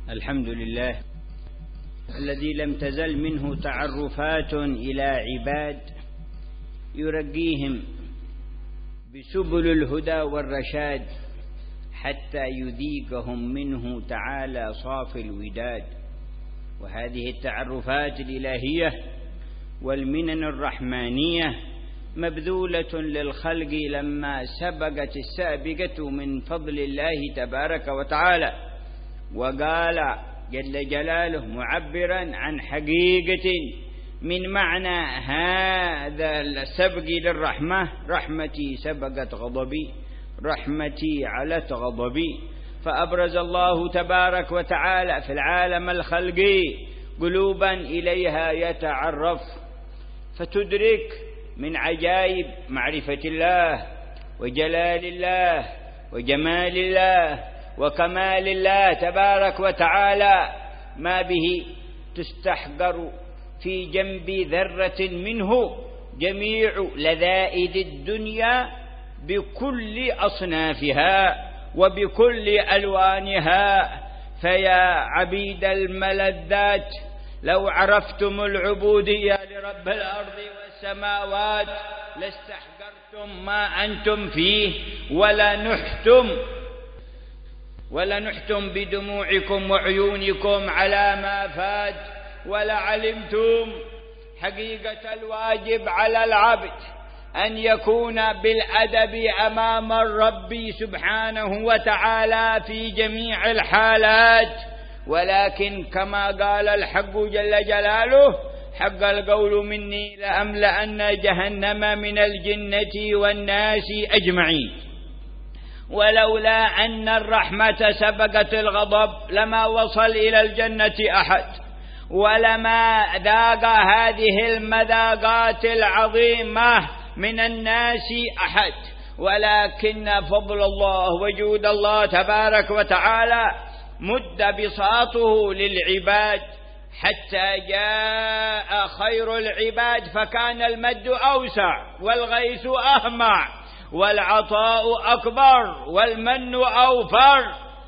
الحمد لله الذي لم تزل منه تعرفات إلى عباد يرقيهم بسبل الهدى والرشاد حتى يذيقهم منه تعالى صافي الوداد. وهذه التعرفات الإلهية والمنن الرحمانية مبذولة للخلق لما سبقت السابقة من فضل الله تبارك وتعالى. وقال جل جلاله معبرا عن حقيقة من معنى هذا السبق للرحمة: رحمتي سبقت غضبي، رحمتي علت غضبي. فأبرز الله تبارك وتعالى في العالم الخلقي قلوبا إليها يتعرف فتدرك من عجائب معرفة الله وجلال الله وجمال الله وكمال الله تبارك وتعالى ما به تستحقر في جنب ذرة منه جميع لذائذ الدنيا بكل أصنافها وبكل ألوانها. فيا عبيد الملذات لو عرفتم العبودية لرب الأرض والسماوات لاستحقرتم ما أنتم فيه ولنحتم بدموعكم وعيونكم على ما فات، ولعلمتم حقيقة الواجب على العبد أن يكون بالأدب أمام الرب سبحانه وتعالى في جميع الحالات. ولكن كما قال الحق جل جلاله: حق القول مني لأملأن جهنم من الجنة والناس أجمعين. ولولا أن الرحمة سبقت الغضب لما وصل إلى الجنة أحد، ولما ذاق هذه المذاقات العظيمة من الناس أحد. ولكن فضل الله وجود الله تبارك وتعالى مد بساطه للعباد حتى جاء خير العباد فكان المد أوسع والغيث أهمع والعطاء أكبر والمن أوفر.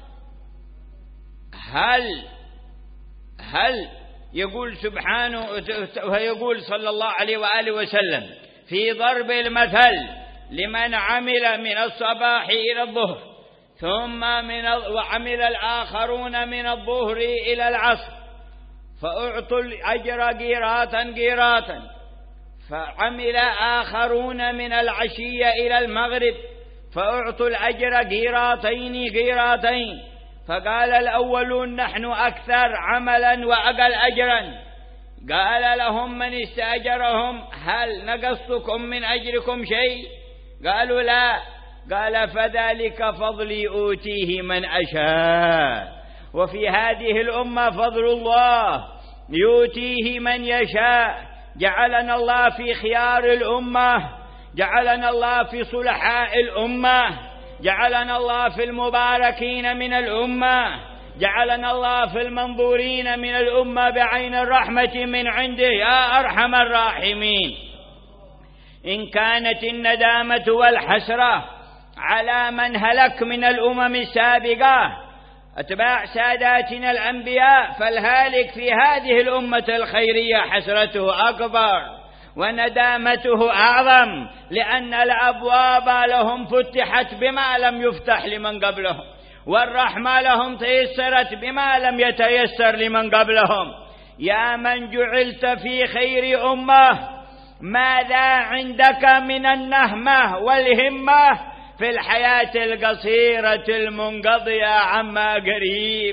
هل يقول سبحانه ويقول صلى الله عليه وآله وسلم في ضرب المثل لمن عمل من الصباح إلى الظهر ثم وعمل الآخرون من الظهر إلى العصر فأعطوا الأجر قيراطا، فعمل آخرون من العشية إلى المغرب فأعطوا الأجر قيراطين. فقال الأولون: نحن أكثر عملا وأقل أجرا. قال لهم من استأجرهم: هل نقصتكم من أجركم شيء؟ قالوا: لا. قال: فذلك فضلي أوتيه من أشاء. وفي هذه الأمة فضل الله يؤتيه من يشاء. جعلنا الله في خيار الأمة، جعلنا الله في صلحاء الأمة، جعلنا الله في المباركين من الأمة، جعلنا الله في المنظورين من الأمة بعين الرحمة من عنده يا أرحم الراحمين. إن كانت الندامة والحسرة على من هلك من الأمم السابقة أتباع ساداتنا الأنبياء، فالهالك في هذه الأمة الخيرية حسرته أكبر وندامته أعظم، لأن الأبواب لهم فتحت بما لم يفتح لمن قبلهم، والرحمة لهم تيسرت بما لم يتيسر لمن قبلهم. يا من جعلت في خير أمة، ماذا عندك من النهمة والهمة في الحياة القصيرة المنقضية عما قريب؟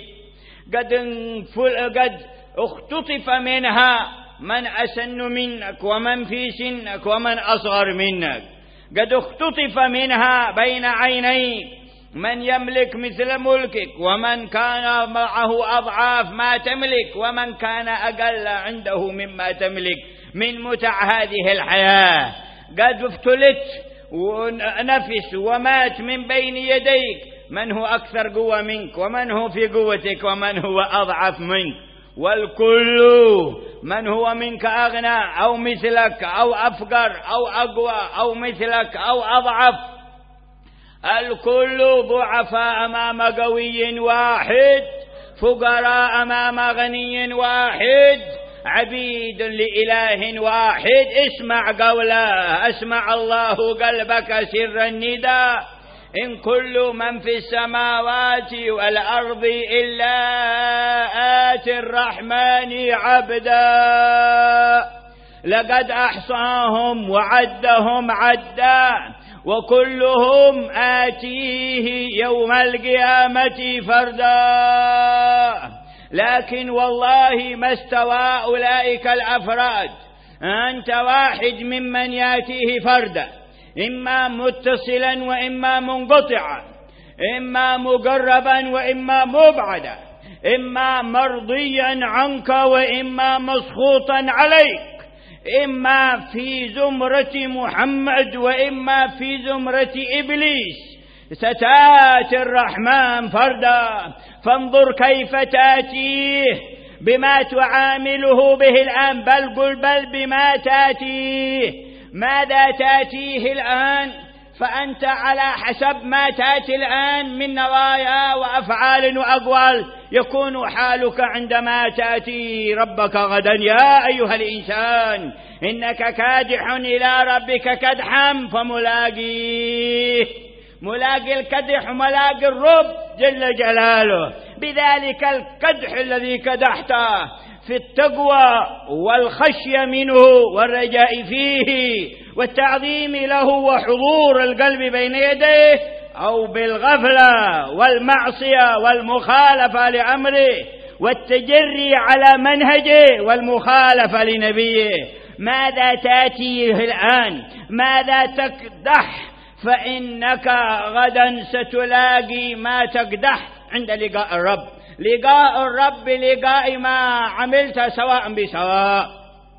قد اختطف منها من أسن منك ومن في سنك ومن أصغر منك، قد اختطف منها بين عينيك من يملك مثل ملكك ومن كان معه أضعاف ما تملك ومن كان أقل عنده مما تملك من متع هذه الحياة. قد افتلت ونفس ومات من بين يديك من هو أكثر قوة منك ومن هو في قوتك ومن هو أضعف منك، والكل من هو منك أغنى أو مثلك أو أفقر أو أقوى أو مثلك أو أضعف، الكل ضعفاء أمام قوي واحد فقراء أمام غني واحد، عبيد لإله واحد. اسمع قوله، أسمع الله قلبك سر النداء. إن كل من في السماوات والأرض إلا آتي الرحمن عبدا، لقد أحصاهم وعدهم عدا، وكلهم آتيه يوم القيامة فردا. لكن والله ما استوى أولئك الأفراد. أنت واحد ممن يأتيه فردا، إما متصلا وإما منقطعا، إما مقربا وإما مبعدا، إما مرضيا عنك وإما مسخوطا عليك، إما في زمرة محمد وإما في زمرة إبليس. ستأتي الرحمن فردا، فانظر كيف تأتيه بما تعامله به الآن، بل بما تأتيه. ماذا تأتيه الآن؟ فأنت على حسب ما تأتي الآن من نوايا وأفعال وأقوال يكون حالك عندما تأتي ربك غدا. يا أيها الإنسان إنك كادح إلى ربك كدحا فملاقيه. ملاقي الكدح وملاقي الرب جل جلاله. بذلك الكدح الذي كدحته في التقوى والخشية منه والرجاء فيه والتعظيم له وحضور القلب بين يديه، أو بالغفلة والمعصية والمخالفة لأمره والتجري على منهجه والمخالفة لنبيه. ماذا تأتيه الآن؟ ماذا تكدح؟ فإنك غدا ستلاقي ما تكدح عند لقاء الرب. لقاء الرب لقاء ما عملت سواء بسواء،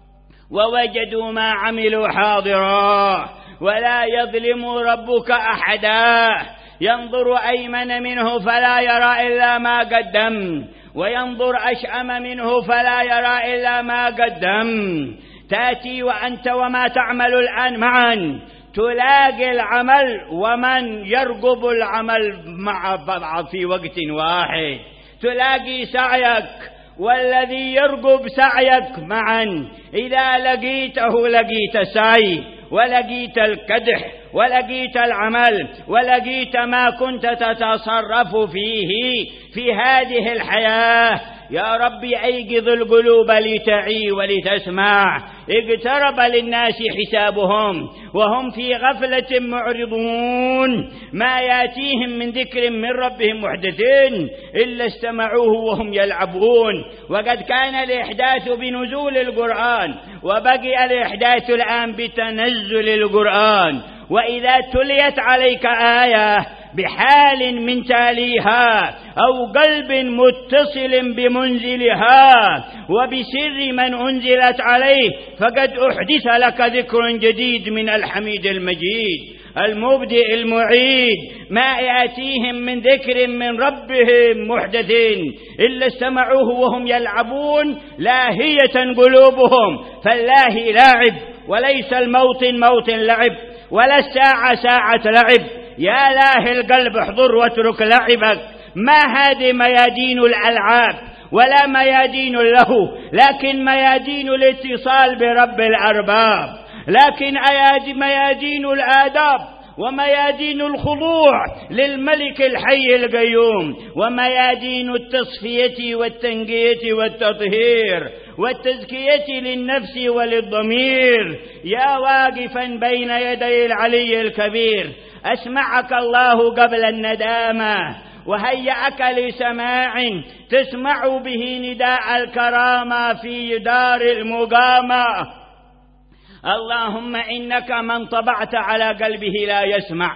ووجدوا ما عملوا حاضرا ولا يظلم ربك أحدا. ينظر أيمن منه فلا يرى إلا ما قدم، وينظر أشأم منه فلا يرى إلا ما قدم. تأتي وأنت وما تعمل الآن معا، تلاقي العمل ومن يرقب العمل مع بعض في وقت واحد. تلاقي سعيك والذي يرقب سعيك معا. إذا لقيته لقيت السعي، ولقيت الكدح، ولقيت العمل، ولقيت ما كنت تتصرف فيه في هذه الحياة. يا ربي أيقظ القلوب لتعي ولتسمع. اقترب للناس حسابهم وهم في غفلة معرضون. ما ياتيهم من ذكر من ربهم محدث إلا استمعوه وهم يلعبون. وقد كان الإحداث بنزول القرآن، وبقي الإحداث الآن بتنزل القرآن. وإذا تليت عليك آية بحال من تاليها أو قلب متصل بمنزلها وبسر من أنزلت عليه، فقد أحدث لك ذكر جديد من الحميد المجيد المبدئ المعيد. ما يأتيهم من ذكر من ربهم محدث إلا استمعوه وهم يلعبون لاهية قلوبهم. فالله لاعب، وليس الموت موت لعب، ولا الساعة ساعة لعب. يا لاهي القلب احضر واترك لعبك. ما هذه ميادين الألعاب ولا ميادين له، لكن ميادين الاتصال برب الأرباب، لكن ميادين الآداب وميادين الخضوع للملك الحي القيوم، وميادين التصفية والتنقية والتطهير والتزكية للنفس وللضمير. يا واقفا بين يدي العلي الكبير، أسمعك الله قبل الندامة، وهيأك لسماع تسمع به نداء الكرامة في دار المقامة. اللهم إنك من طبعت على قلبه لا يسمع،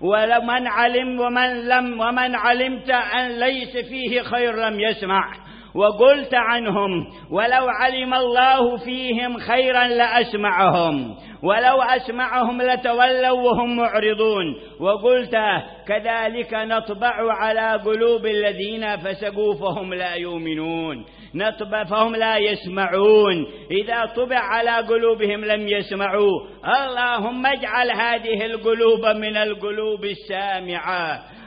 ومن علمت أن ليس فيه خير لم يسمع. وقلت عنهم ولو علم الله فيهم خيرا لأسمعهم، ولو أسمعهم لتولوا وهم معرضون. وقلت كذلك نطبع على قلوب الذين فسقوا فهم لا يؤمنون، نطبع فهم لا يسمعون. إذا طبع على قلوبهم لم يسمعوا. اللهم اجعل هذه القلوب من القلوب السامعة،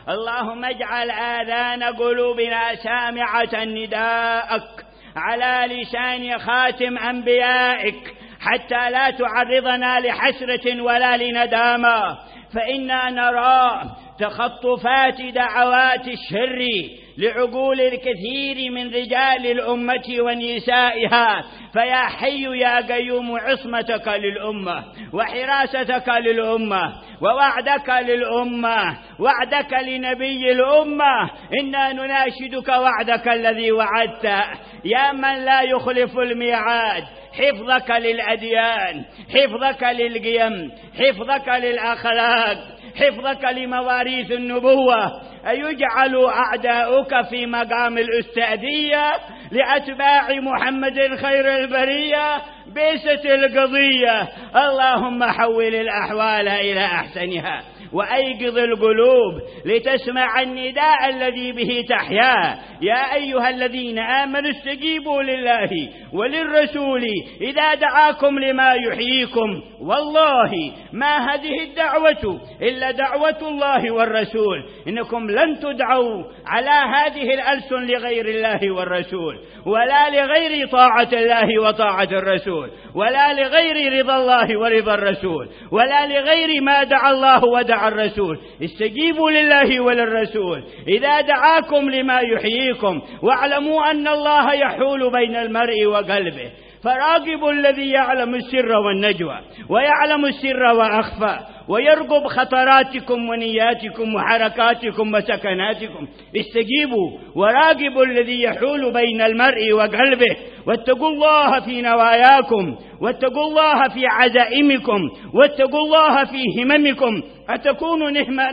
اللهم اجعل آذان قلوبنا سامعة نداءك على لسان خاتم أنبيائك، حتى لا تعرضنا لحسرة ولا لندامة، فإنا نرى تخطفات دعوات الشر لعقول الكثير من رجال الأمة ونسائها، فيا حي يا قيوم عصمتك للأمة وحراستك للأمة ووعدك للأمة، وعدك لنبي الأمة، إنا نناشدك وعدك الذي وعدت يا من لا يخلف الميعاد، حفظك للأديان، حفظك للقيم، حفظك للأخلاق، حفظك لمواريث النبوة. أيجعل أعداؤك في مقام الأستاذية لأتباع محمد خير البرية بئست القضية. اللهم حول الأحوال إلى أحسنها وأيقظ القلوب لتسمع النداء الذي به تحيا. يا أيها الذين آمنوا استجيبوا لله وللرسول إذا دعاكم لما يحييكم، والله ما هذه الدعوة إلا دعوة الله والرسول، إنكم لن تدعوا على هذه الألسن لغير الله والرسول، ولا لغير طاعة الله وطاعة الرسول، ولا لغير رضا الله ورضا الرسول، ولا لغير ما دعا الله ودعا الرسول. استجيبوا لله وللرسول إذا دعاكم لما يحييكم، واعلموا أن الله يحول بين المرء وقلبه، فراقبوا الذي يعلم السر والنجوى ويعلم السر وأخفى، ويرقب خطراتكم ونياتكم وحركاتكم وسكناتكم. استجيبوا وراقبوا الذي يحول بين المرء وقلبه، واتقوا الله في نواياكم، واتقوا الله في عزائمكم، واتقوا الله في هممكم، أتكون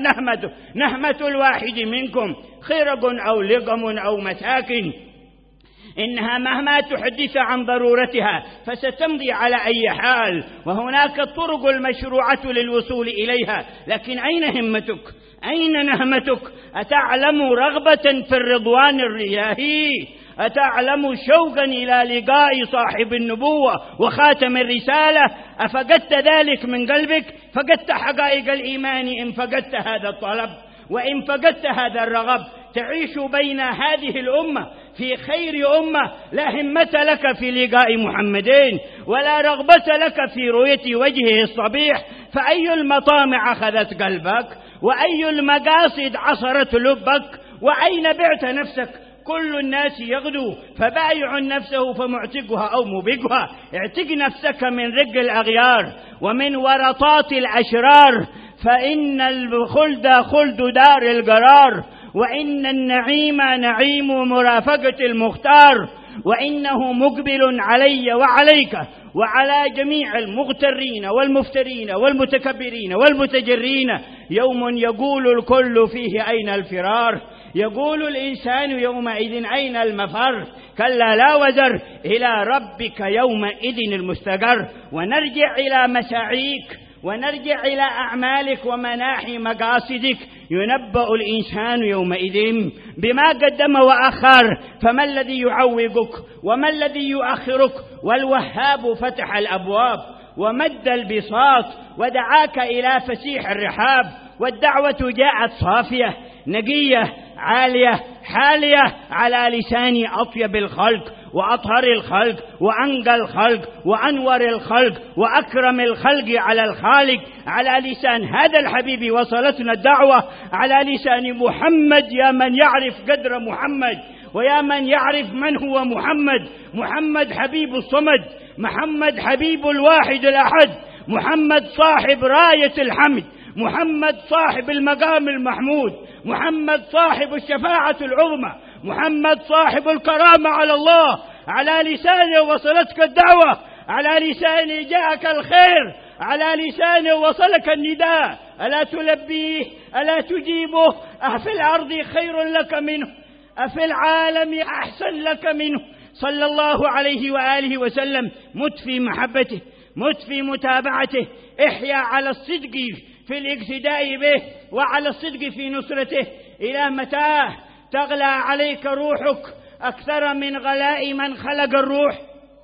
نهمة الواحد منكم خرق أو لقم أو مساكن، إنها مهما تحدث عن ضرورتها فستمضي على أي حال، وهناك الطرق المشروعة للوصول إليها، لكن أين همتك؟ أين نهمتك؟ أتعلم رغبة في الرضوان الرياهي؟ أتعلم شوقا إلى لقاء صاحب النبوة وخاتم الرسالة؟ أفقدت ذلك من قلبك؟ فقدت حقائق الإيمان إن فقدت هذا الطلب، وإن فقدت هذا الرغب. تعيش بين هذه الأمة في خير أمة، لا همة لك في لقاء محمدين ولا رغبة لك في رؤية وجهه الصبيح، فأي المطامع أخذت قلبك؟ وأي المقاصد عصرت لبك؟ وأين بعت نفسك؟ كل الناس يغدو فبايع نفسه فمعتقها أو مبقها. اعتق نفسك من رق الأغيار ومن ورطات الأشرار، فإن الخلد خلد دار القرار، وإن النعيم نعيم مرافقة المختار، وإنه مقبل علي وعليك وعلى جميع المغترين والمفترين والمتكبرين والمتجرين يوم يقول الكل فيه أين الفرار، يقول الإنسان يومئذ أين المفر، كلا لا وزر إلى ربك يومئذ المستقر. ونرجع إلى مساعيك ونرجع إلى أعمالك ومناحي مقاصدك، ينبأ الإنسان يومئذ بما قدم وأخر، فما الذي يعوقك وما الذي يؤخرك؟ والوهاب فتح الأبواب ومد البساط ودعاك إلى فسيح الرحاب، والدعوة جاءت صافية نقية عالية حالية على لسان أطيب الخلق وأطهر الخلق وأنقى الخلق وأنور الخلق وأكرم الخلق على الخالق، على لسان هذا الحبيب وصلتنا الدعوة، على لسان محمد. يا من يعرف قدر محمد، ويا من يعرف من هو محمد. محمد حبيب الصمد، محمد حبيب الواحد الأحد، محمد صاحب راية الحمد، محمد صاحب المقام المحمود، محمد صاحب الشفاعة العظمى، محمد صاحب الكرامة على الله. على لسانه وصلتك الدعوة، على لسانه جاءك الخير، على لسانه وصلك النداء، ألا تلبيه؟ ألا تجيبه؟ أفي الأرض خير لك منه؟ أفي العالم أحسن لك منه؟ صلى الله عليه وآله وسلم. مت في محبته، مت في متابعته، احيا على الصدق في الاقتداء به وعلى الصدق في نصرته. إلى متى تغلى عليك روحك أكثر من غلاء من خلق الروح،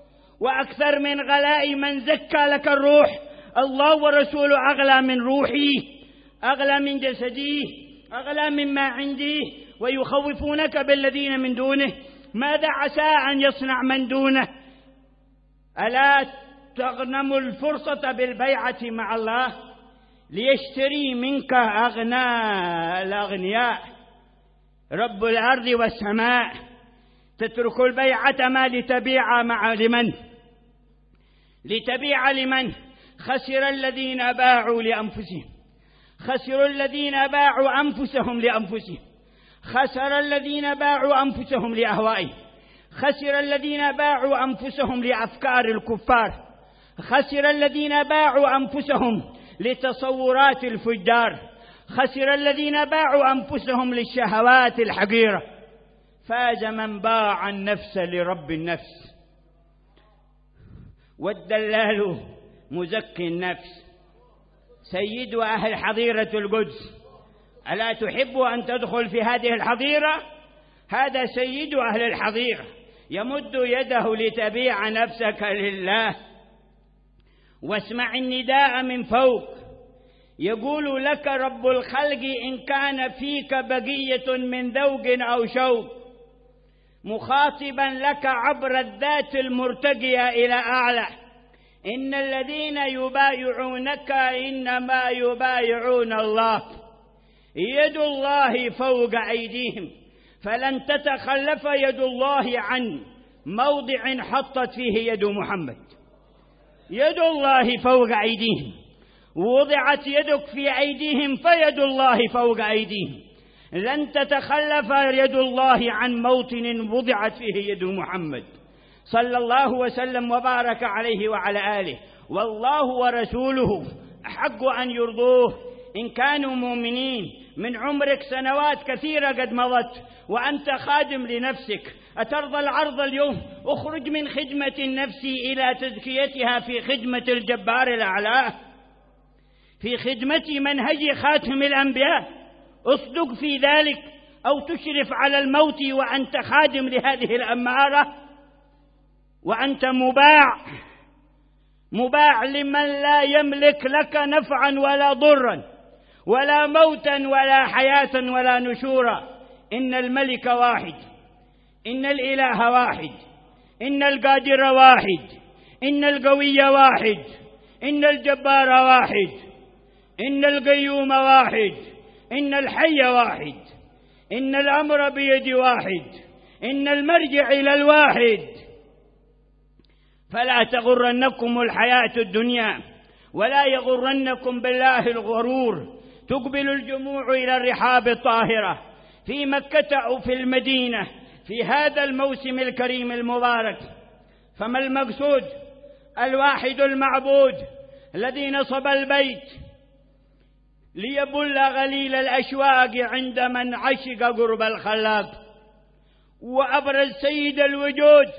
وأكثر من غلاء من زكى لك الروح؟ الله ورسوله أغلى من روحي، أغلى من جسدي، أغلى مما عندي ويخوفونك بالذين من دونه ماذا عسى أن يصنع من دونه. ألا تغنم الفرصة بالبيعة مع الله ليشتري منك أغنى الأغنياء رب الأرض والسماء. تترك البيعة ما لتبيع مع لمن؟ لتبيع لمن؟ خسر الذين باعوا لأنفسهم، خسروا الذين باعوا أنفسهم لأنفسهم، خسر الذين باعوا أنفسهم لأهوائهم، خسر الذين باعوا أنفسهم لأفكار الكفار، خسر الذين باعوا أنفسهم لتصورات الفجار، خسر الذين باعوا أنفسهم للشهوات الحقيرة. فاز من باع النفس لرب النفس. والدلال مزكي النفس سيد أهل حظيرة القدس. ألا تحب أن تدخل في هذه الحظيرة؟ هذا سيد أهل الحظيرة يمد يده لتبيع نفسك لله. واسمع النداء من فوق يقول لك رب الخلق إن كان فيك بقية من ذوق أو شوق، مخاطبا لك عبر الذات المرتقية إلى أعلى: إن الذين يبايعونك إنما يبايعون الله، يد الله فوق أيديهم، فلن تتخلف يد الله عن موضع حطت فيه يد محمد. يد الله فوق أيديهم، وضعت يدك في أيديهم فيد الله فوق أيديهم. لن تتخلف يد الله عن موطن وضعت فيه يد محمد صلى الله وسلم وبارك عليه وعلى آله. والله ورسوله أحق أن يرضوه إن كانوا مؤمنين. من عمرك سنوات كثيرة قد مضت وأنت خادم لنفسك، أترضى العرض اليوم؟ أخرج من خدمة النفس إلى تزكيتها في خدمة الجبار الأعلى، في خدمة منهج خاتم الأنبياء. اصدق في ذلك أو تشرف على الموت وأنت خادم لهذه الأمارة، وأنت مباع لمن لا يملك لك نفعا ولا ضرا ولا موتا ولا حياة ولا نشورا. إن الملك واحد، إن الإله واحد، إن القادر واحد، إن القوي واحد، إن الجبار واحد، إن القيوم واحد، إن الحي واحد، إن الأمر بيد واحد، إن المرجع إلى الواحد. فلا تغرنكم الحياة الدنيا ولا يغرنكم بالله الغرور. تقبل الجموع إلى الرحاب الطاهرة في مكة أو في المدينة في هذا الموسم الكريم المبارك. فما المقصود؟ الواحد المعبود الذي نصب البيت ليبل غليل الأشواق عند من عشق قرب الخلاق، وأبرز سيد الوجود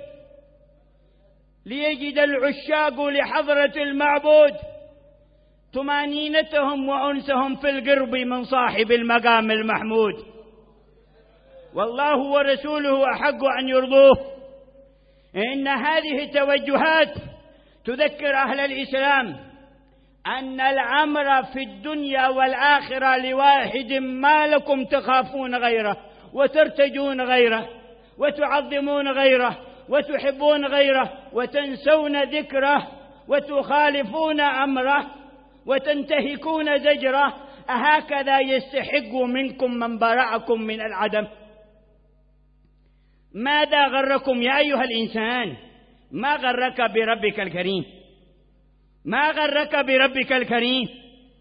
ليجد العشاق لحضرة المعبود طمانينتهم وأنسهم في القرب من صاحب المقام المحمود. والله ورسوله أحق أن يرضوه. إن هذه التوجهات تذكر أهل الإسلام أن الأمر في الدنيا والآخرة لواحد ما لكم تخافون غيره وترتجون غيره وتعظمون غيره وتحبون غيره وتنسون ذكره وتخالفون أمره وتنتهكون زجره. أهكذا يستحق منكم من برأكم من العدم؟ ماذا غركم يا أيها الإنسان؟ ما غرك بربك الكريم؟ ما غرك بربك الكريم؟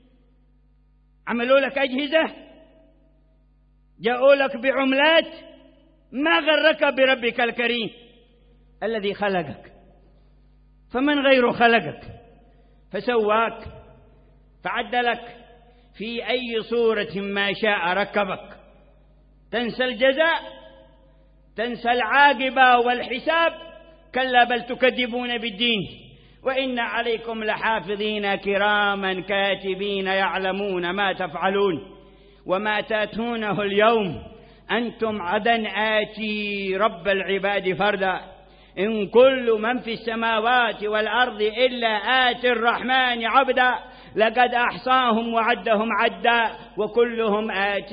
عملوا لك أجهزة، جاءوا لك بعملات، ما غرك بربك الكريم الذي خلقك؟ فمن غيره خلقك فسواك فعدلك في أي صورة ما شاء ركبك. تنسى الجزاء، تنسى العاقبة والحساب؟ كلا بل تكذبون بالدين وإن عليكم لحافظين كراما كاتبين يعلمون ما تفعلون وما تاتونه اليوم أنتم عدن آتي رب العباد فردا. إن كل من في السماوات والأرض إلا آتي الرحمن عبدا. لقد أحصاهم وعدهم عدا وكلهم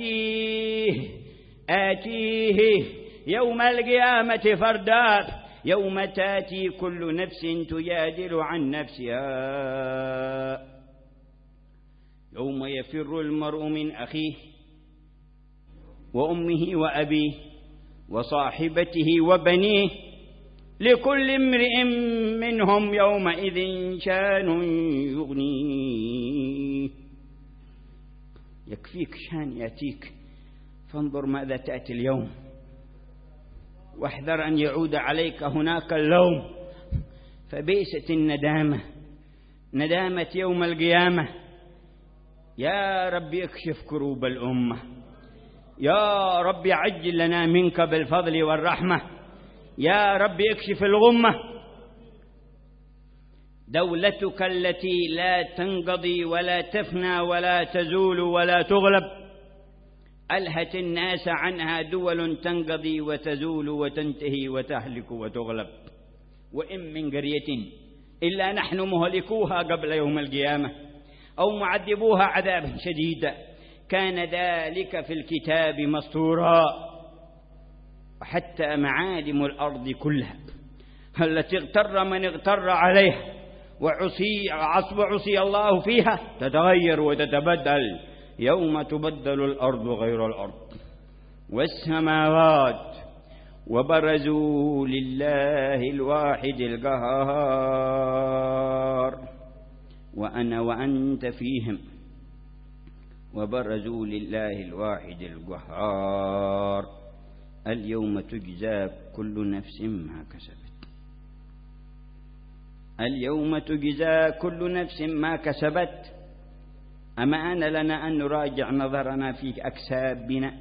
آتيه يوم القيامة فردا يوم تأتي كل نفس تجادل عن نفسها يوم يفر المرء من أخيه وأمه وأبيه وصاحبته وبنيه لكل امرئ منهم يومئذ شان يغنيه. يكفيك شان يأتيك، فانظر ماذا تأتي اليوم، واحذر أن يعود عليك هناك اللوم. فبئست الندامة، ندامة يوم القيامة. يا رب اكشف كروب الأمة، يا رب عجل لنا منك بالفضل والرحمة، يا رب اكشف الغمة. دولتك التي لا تنقضي ولا تفنى ولا تزول ولا تغلب، ألهت الناس عنها دول تنقضي وتزول وتنتهي وتهلك وتغلب. وإن من قرية إلا نحن مهلكوها قبل يوم القيامة أو معذبوها عذابا شديدا كان ذلك في الكتاب مسطورا. وحتى معالم الأرض كلها التي اغتر من اغتر عليها وعصي الله فيها تتغير وتتبدل. يوم تبدل الأرض غير الأرض والسماوات وبرزوا لله الواحد القهار وأنا وأنت فيهم. وبرزوا لله الواحد القهار اليوم تجزى كل نفس ما كسبت. اليوم تجزى كل نفس ما كسبت. أما أن لنا أن نراجع نظرنا في أكسابنا.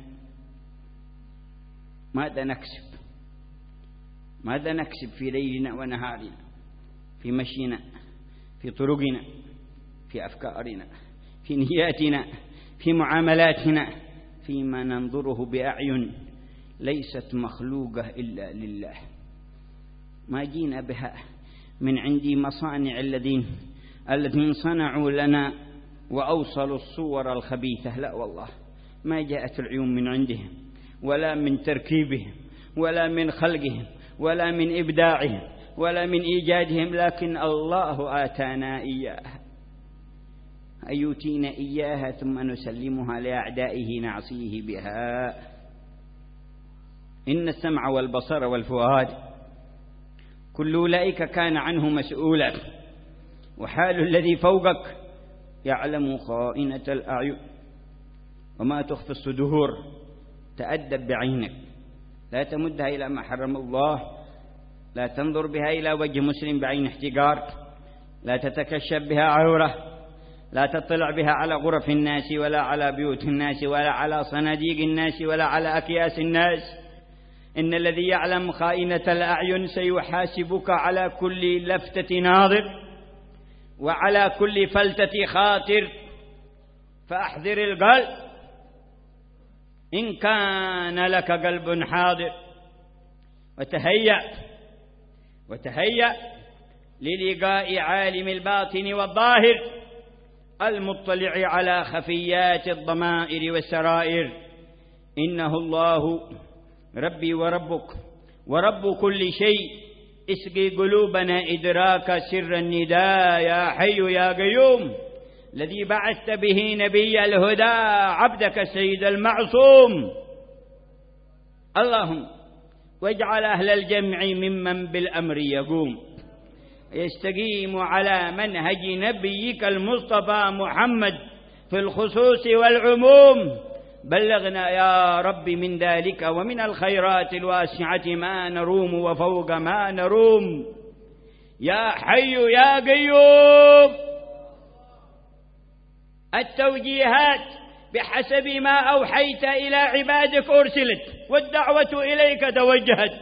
ماذا نكسب؟ ماذا نكسب في ليلنا ونهارنا، في مشينا، في طرقنا، في أفكارنا، في نياتنا، في معاملاتنا، فيما ننظره بأعين ليست مخلوقة إلا لله. ما جينا بها من عندي مصانع الذين صنعوا لنا وأوصلوا الصور الخبيثة، لا والله ما جاءت العيون من عندهم ولا من تركيبهم ولا من خلقهم ولا من إبداعهم ولا من إيجادهم، لكن الله آتانا إياها. أيوتينا إياها ثم نسلمها لأعدائه نعصيه بها. إن السمع والبصر والفؤاد كل أولئك كان عنه مسؤولا، وحال الذي فوقك يعلم خائنة الأعين وما تخفي الصدور. تأدب بعينك، لا تمدها إلى ما حرم الله، لا تنظر بها إلى وجه مسلم بعين احتقار، لا تتكشف بها عورة، لا تطلع بها على غرف الناس ولا على بيوت الناس ولا على صناديق الناس ولا على أكياس الناس. إن الذي يعلم خائنة الأعين سيحاسبك على كل لفتة ناظر وعلى كل فلتة خاطر. فأحذر القلب إن كان لك قلب حاضر، وتهيأ للقاء عالم الباطن والظاهر المطلع على خفيات الضمائر والسرائر. إنه الله ربي وربك ورب كل شيء. اسقي قلوبنا إدراك سر النداء يا حي يا قيوم الذي بعثت به نبي الهدى عبدك السيد المعصوم. اللهم واجعل أهل الجمع ممن بالأمر يقوم يستقيم على منهج نبيك المصطفى محمد في الخصوص والعموم. بلغنا يا رب من ذلك ومن الخيرات الواسعة ما نروم وفوق ما نروم يا حي يا قيوم. التوجيهات بحسب ما أوحيت إلى عبادك أرسلت، والدعوة إليك توجهت،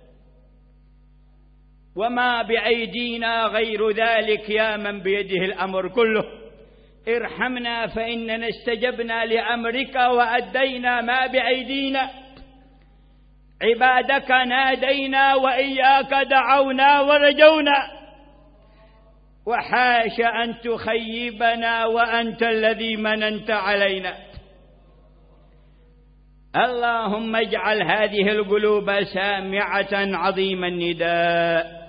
وما بأيدينا غير ذلك يا من بيده الأمر كله. ارحمنا فإننا استجبنا لأمرك وأدينا ما بأيدينا. عبادك نادينا وإياك دعونا ورجونا. وحاش أن تخيبنا وأنت الذي مننت علينا. اللهم اجعل هذه القلوب سامعة عظيم النداء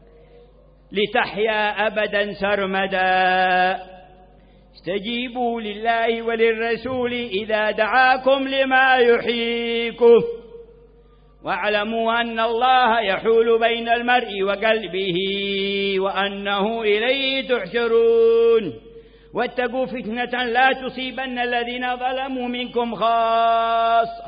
لتحيا أبدا سرمدا. استجيبوا لله وللرسول إذا دعاكم لما يحييكم، واعلموا أن الله يحول بين المرء وقلبه وأنه إليه تحشرون. واتقوا فتنة لا تصيبن الذين ظلموا منكم خاصة،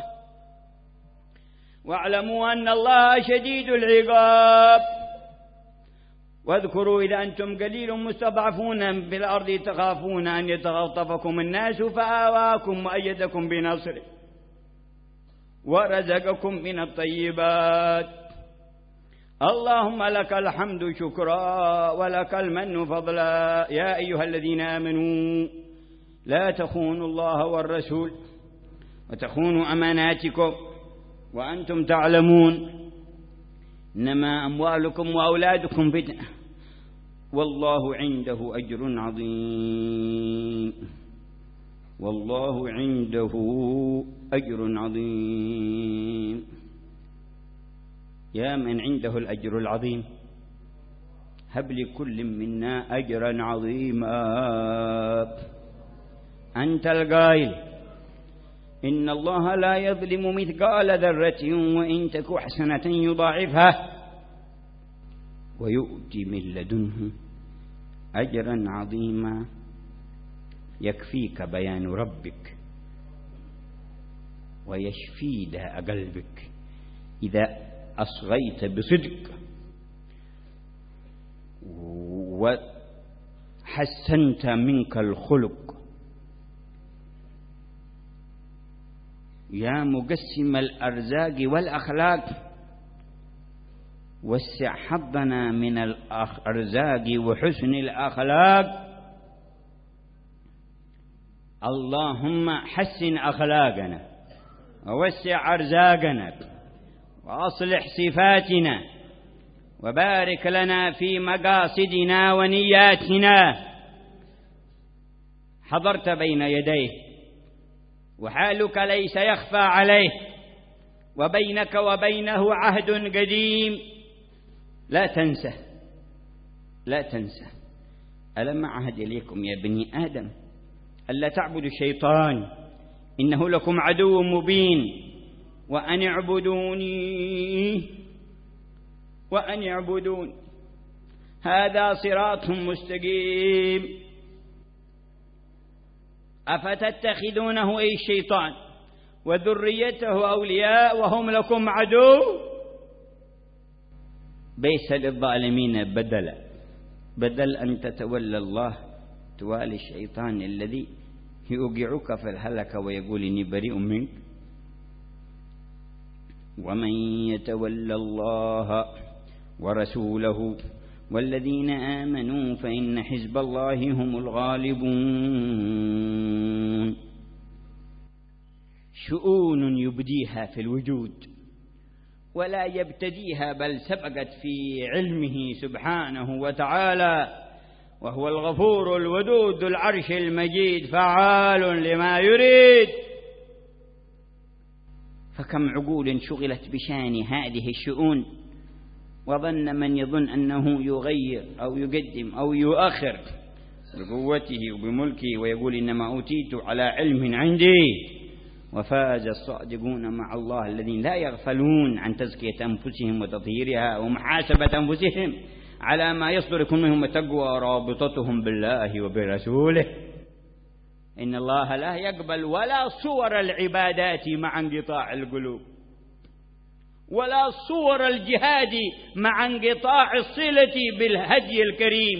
واعلموا أن الله شديد العقاب. واذكروا إذا أنتم قليل مستضعفون في الأرض تخافون أن يتخطفكم الناس فآواكم وأيدكم بنصره ورزقكم من الطيبات. اللهم لك الحمد شكرا ولك المن فضلا. يا أيها الذين آمنوا لا تخونوا الله والرسول وتخونوا أماناتكم وأنتم تعلمون. إنما أموالكم وأولادكم فتنة والله عنده أجر عظيم. والله عنده أجر عظيم. يا من عنده الأجر العظيم هب لكل منا أجرا عظيما. أنت القائل إن الله لا يظلم مثقال ذرة وإن تك حسنة يضاعفها ويؤتي من لدنه أجرا عظيما. يكفيك بيان ربك ويشفي داء قلبك إذا أصغيت بصدق وحسنت منك الخلق. يا مقسم الأرزاق والأخلاق وسع حظنا من الأرزاق وحسن الأخلاق. اللهم حسن أخلاقنا ووسع أرزاقنا وأصلح صفاتنا وبارك لنا في مقاصدنا ونياتنا. حضرت بين يديه وحالك ليس يخفى عليه وبينك وبينه عهد قديم. لا تنسى لا تنسى. ألم أعهد إليكم يا بني آدم ألا تعبدوا الشيطان إنه لكم عدو مبين وأن اعبدون هذا صراط مستقيم. أفتتخذونه أي الشيطان وذريته أولياء وهم لكم عدو؟ بئس للظالمين بدل أن تتولى الله توالي الشيطان الذي يوقعك في الهلكة ويقول إني بريء منك. ومن يتولى الله ورسوله والذين آمنوا فإن حزب الله هم الغالبون. شؤون يبديها في الوجود ولا يبتديها بل سبقت في علمه سبحانه وتعالى، وهو الغفور الودود العرش المجيد فعال لما يريد. فكم عقول شغلت بشان هذه الشؤون وظن من يظن أنه يغير أو يقدم أو يؤخر بقوته وبملكه ويقول إنما أوتيت على علم عندي. وفاز الصادقون مع الله الذين لا يغفلون عن تزكية أنفسهم وتطهيرها ومحاسبة أنفسهم على ما يصدر منهم التقوى رابطتهم بالله وبرسوله. إن الله لا يقبل ولا صور العبادات مع انقطاع القلوب ولا صور الجهاد مع انقطاع الصلة بالهدي الكريم.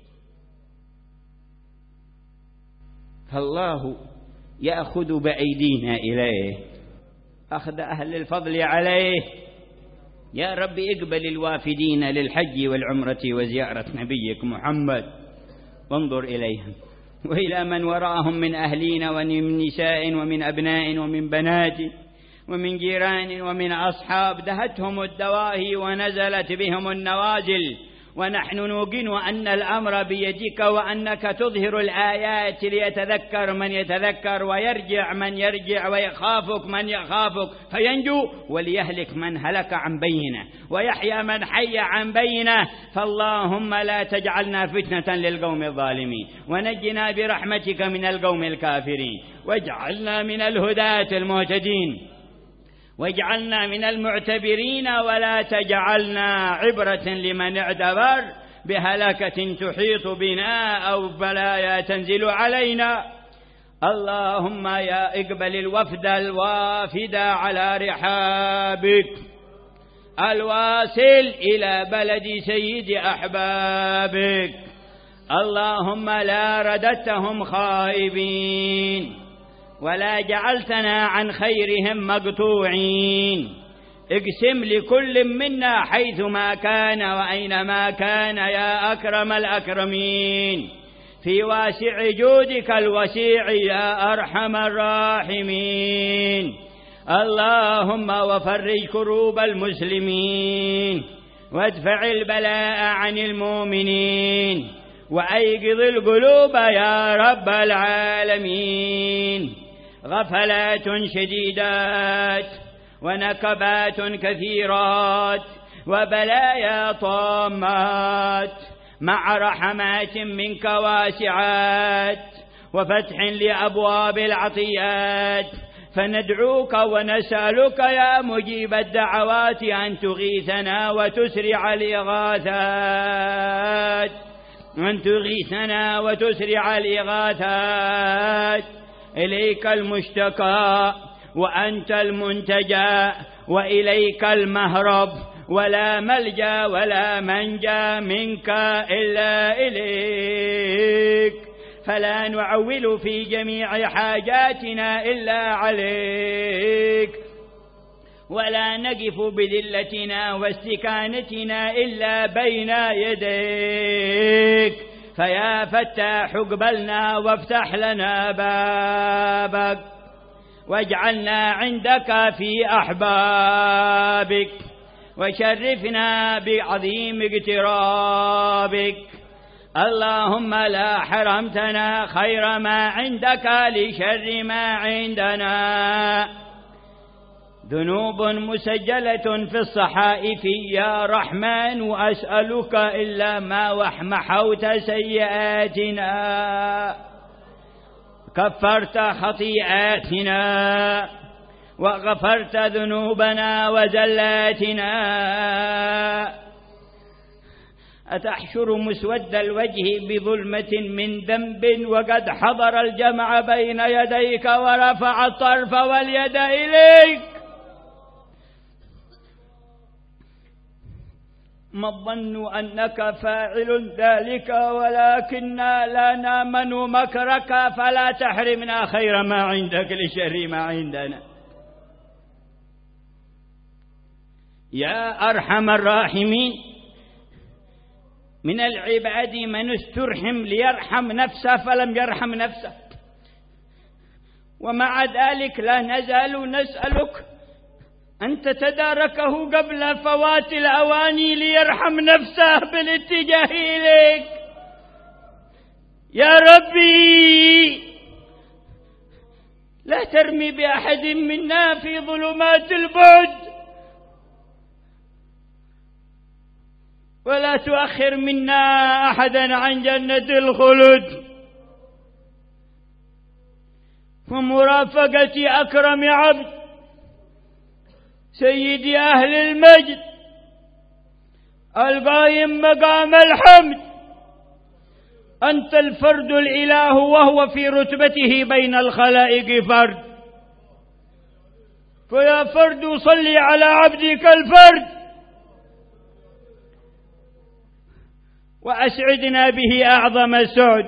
فالله يأخذ بأيدينا إليه أخذ أهل الفضل عليه. يا رب اقبل الوافدين للحج والعمرة وزيارة نبيك محمد وانظر إليهم وإلى من وراءهم من أهلين ومن نساء ومن أبناء ومن بنات ومن جيران ومن أصحاب دهتهم الدواهي ونزلت بهم النوازل ونحن نوقن أن الأمر بيدك، وأنك تظهر الآيات ليتذكر من يتذكر، ويرجع من يرجع، ويخافك من يخافك فينجو، وليهلك من هلك عن بينه، ويحيى من حي عن بينه. فاللهم لا تجعلنا فتنة للقوم الظالمين، ونجنا برحمتك من القوم الكافرين، واجعلنا من الهداة المهتدين، واجعلنا من المعتبرين، ولا تجعلنا عبرة لمن اعتبر بهلكة تحيط بنا أو بلايا تنزل علينا. اللهم يا اقبل الوفد الوافد على رحابك الواصل إلى بلد سيد أحبابك. اللهم لا رددتهم خائبين، ولا جعلتنا عن خيرهم مقطوعين. اقسم لكل منا حيثما كان وأينما كان يا أكرم الأكرمين، في واسع جودك الوسيع يا أرحم الراحمين. اللهم وفرج كروب المسلمين، وادفع البلاء عن المؤمنين، وأيقظ القلوب يا رب العالمين. غفلات شديدات، ونكبات كثيرات، وبلايا طامات، مع رحمات منك واسعات، وفتح لأبواب العطيات. فندعوك ونسألك يا مجيب الدعوات أن تغيثنا وتسرع الإغاثات، أن تغيثنا وتسرع الإغاثات. إليك المشتكى وأنت المنتجى، وإليك المهرب، ولا ملجأ ولا منجى منك إلا إليك. فلا نعول في جميع حاجاتنا إلا عليك، ولا نقف بذلتنا واستكانتنا إلا بين يديك. فيا فتاح اقبلنا وافتح لنا بابك، واجعلنا عندك في أحبابك، وشرفنا بعظيم اقترابك. اللهم لا حرمتنا خير ما عندك لشر ما عندنا. ذنوب مسجلة في الصحائف يا رحمن، وأسألك إلا ما وحمحوت سيئاتنا، كفرت خطيئاتنا، وغفرت ذنوبنا وزلاتنا. أتحشر مسود الوجه بظلمة من ذنب، وقد حضر الجمع بين يديك ورفع الطرف واليد إليك. ما الظن أنك فاعل ذلك، ولكننا لا نامن مكرك، فلا تحرمنا خير ما عندك لشر ما عندنا. يا أرحم الراحمين، من العباد من استرحم ليرحم نفسه فلم يرحم نفسه، ومع ذلك لا نزال نسألك أن تتداركه قبل فوات الأواني ليرحم نفسه بالاتجاه إليك. يا ربي لا ترمي بأحد منا في ظلمات البعد، ولا تؤخر منا أحدا عن جنة الخلد، ومرافقة أكرم عبد سيد أهل المجد القائم مقام الحمد. أنت الفرد الإله، وهو في رتبته بين الخلائق فرد، فيا فرد صل على عبدك الفرد، وأسعدنا به أعظم السعد،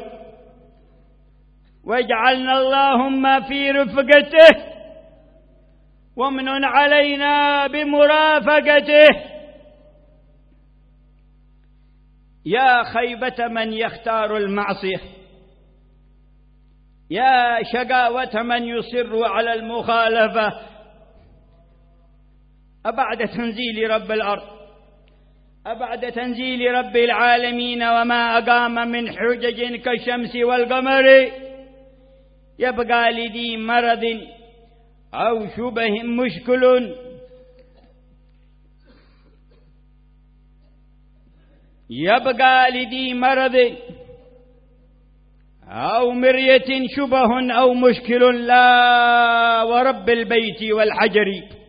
واجعلنا اللهم في رفقته، وامنن علينا بمرافقته. يا خيبة من يختار المعصية، يا شقاوة من يصر على المخالفة. أبعد تنزيل رب الأرض أبعد تنزيل رب العالمين وما أقام من حجج كالشمس والقمر يبقى لذي مرض أو شبه مشكل يبقى لذي مرض أو مرية شبه أو مشكل لا ورب البيت والحجر،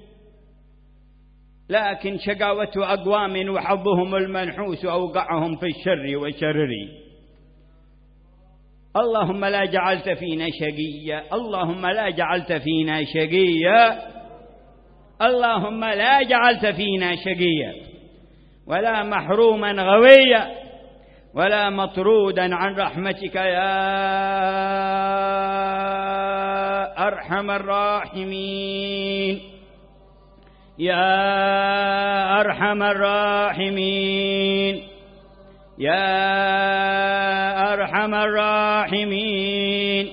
لكن شقاوة أقوام وحظهم المنحوس أوقعهم في الشر والشرر. اللهم لا جعلت فينا شقيا، اللهم لا جعلت فينا شقيا، اللهم لا جعلت فينا شقيا ولا محروما غويا ولا مطرودا عن رحمتك يا أرحم الراحمين، يا أرحم الراحمين، يا أرحم الراحمين.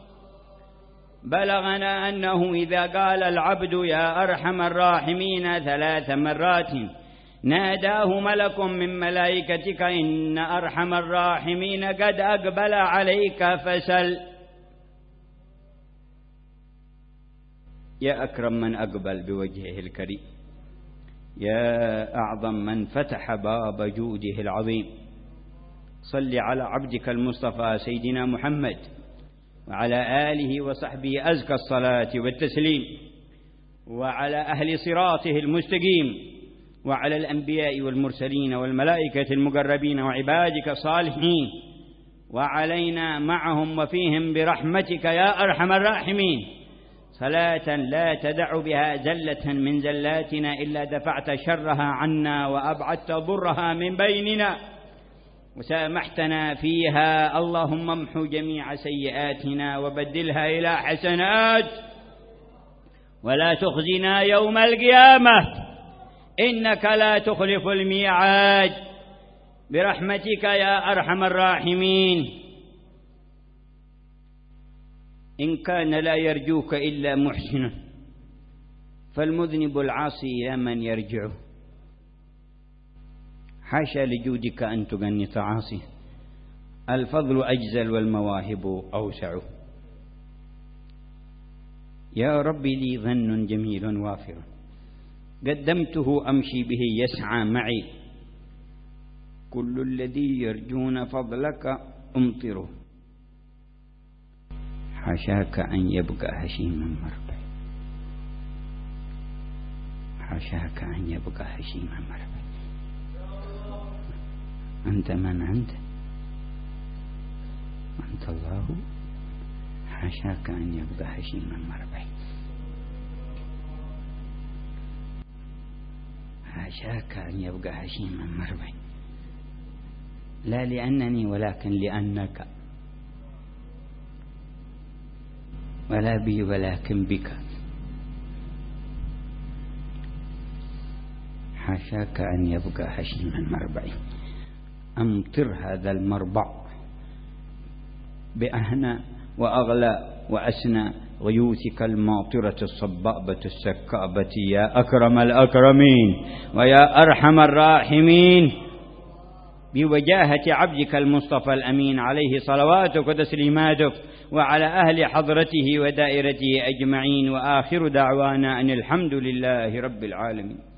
بلغنا أنه إذا قال العبد يا أرحم الراحمين 3 مرات ناداه ملك من ملائكتك إن أرحم الراحمين قد أقبل عليك فسل. يا أكرم من أقبل بوجهه الكريم، يا أعظم من فتح باب جوده العظيم، صل على عبدك المصطفى سيدنا محمد وعلى آله وصحبه أزكى الصلاة والتسليم، وعلى أهل صراطه المستقيم، وعلى الأنبياء والمرسلين والملائكة المقربين وعبادك الصالحين، وعلينا معهم وفيهم برحمتك يا أرحم الراحمين، صلاة لا تدع بها زلة من زلاتنا إلا دفعت شرها عنا وأبعدت ضرها من بيننا وسامحتنا فيها. اللهم امحو جميع سيئاتنا وبدلها إلى حسنات ولا تخزنا يوم القيامة إنك لا تخلف الميعاد برحمتك يا أرحم الراحمين. إن كان لا يرجوك إلا محسن فالمذنب العاصي إلى من يرجعه، حاشا لجودك أن تغنط عاصي، الفضل أجزل والمواهب أوسع. يا رب لي ظن جميل وافر قدمته أمشي به يسعى معي، كل الذي يرجون فضلك أمطره، حاشاك أن يبقى هشيما مربع، حاشاك أن يبقى هشيما مربع. أنت من أنت؟ أنت الله، حاشاك أن يبقى هشيما مربع، حاشاك أن يبقى هشيما مربع، لا لأنني ولكن لأنك، ولا بي ولكن بك، حاشاك أن يبقى هشيما مربع. أمطر هذا المربع بأهنى وأغلى وأسنى غيوثك الماطرة الصبابة السكابة يا أكرم الأكرمين ويا أرحم الراحمين، بوجاهة عبدك المصطفى الأمين عليه صلواتك وتسليماتك، وعلى أهل حضرته ودائرته أجمعين، وآخر دعوانا أن الحمد لله رب العالمين.